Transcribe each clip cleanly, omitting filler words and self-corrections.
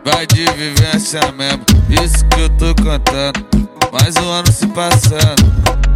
vai de vivência mesmo, isso que eu tô contando. Mais um ano se passando.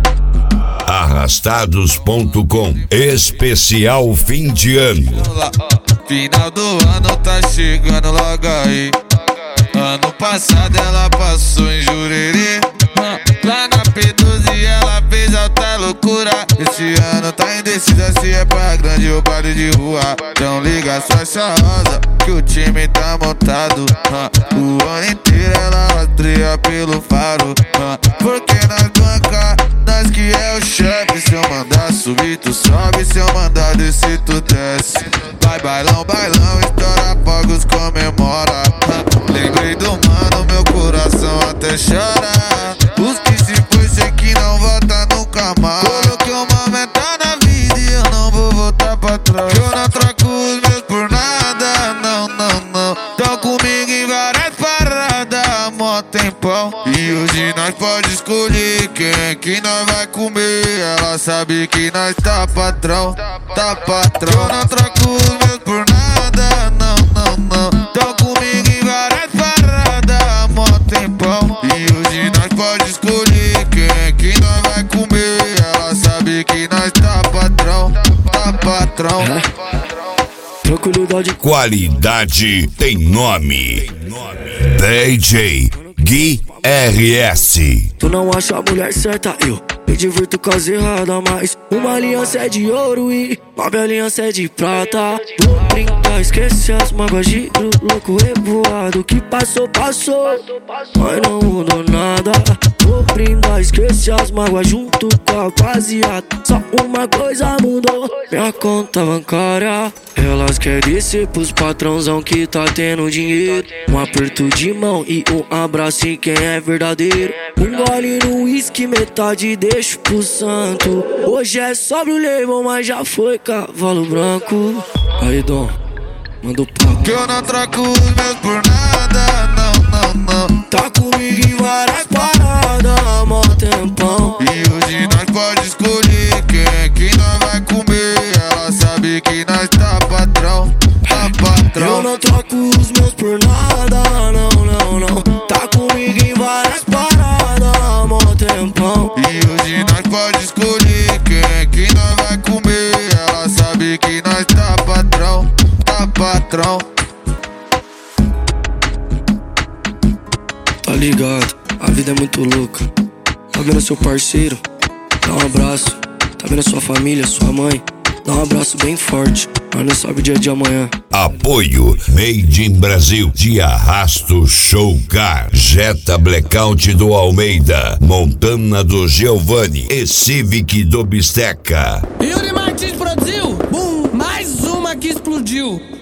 Arrastados.com Especial fim de ano. Final do ano tá chegando logo aí. Ano passado ela passou em Jurerê, lá na P12 ela fez alta loucura. Esse ano tá indecisa se é pra grande ou baile de rua. Então liga sua rosa que o time tá montado. O ano inteiro ela rastreia pelo faro. Porque nós banca, nós que é o chefe. Se eu mandar subir tu sobe, se eu mandar descer tu desce. Vai bailão, bailão, estoura fogos, comemora. Lembrei do mano, meu coração até chora. Os que se foi, sei que não volta nunca mais. Coloquei uma meta na vida e eu não vou voltar pra trás. Eu não troco os meus por nada, não, não, não. Tão comigo em várias paradas, mó tempão. E hoje nós pode escolher quem é que nós vai comer. Ela sabe que nós tá patrão, tá patrão. Eu não troco os meus por nada, não, não, não. Tão comigo em várias paradas, mó tempão. E hoje nós pode escolher quem é que nós vai comer. Ela sabe que nós tá patrão, tá patrão. Tranquilidade, qualidade tem nome. DJ Gui RS. tu não acha a mulher certa, eu me divirto com as erradas. Mas uma aliança é de ouro e uma bela aliança é de prata. Vou brincar, esquece as mágoas, giro louco revoado. Que passou, passou, mas não mudou nada. Vou brindar, esquece as mágoas junto com a rapaziada. Só uma coisa mudou, minha conta bancária. Elas querem ser pros patrãozão que tá tendo dinheiro. Um aperto de mão e um abraço em quem é verdadeiro. Um gole no uísque, metade deixo pro santo. Hoje é sobre o leilão, mas já foi cavalo branco. Aí, Dom, manda o papo. Que eu não troco os meus por nada, não, não, não. Tá comigo em várias paradas, mó tempão. E hoje nós pode escolher quem é que nós vai comer. Ela sabe que nós tá patrão, tá patrão. Eu não troco os meus por nada, não, não, não. Tá comigo em várias paradas, mó tempão. E hoje nós pode escolher quem é que nós vai comer. Ela sabe que nós tá patrão, tá patrão. Tá ligado, a vida é muito louca. Tá vendo seu parceiro? Dá um abraço. Tá vendo sua família, sua mãe? Dá um abraço bem forte, mas não sabe o dia de amanhã. Apoio Made in Brasil de Arrasto Show Car, Jetta Blackout do Almeida, Montana do Giovanni e Civic do Bisteca. Yuri Martins produziu, mais uma que explodiu.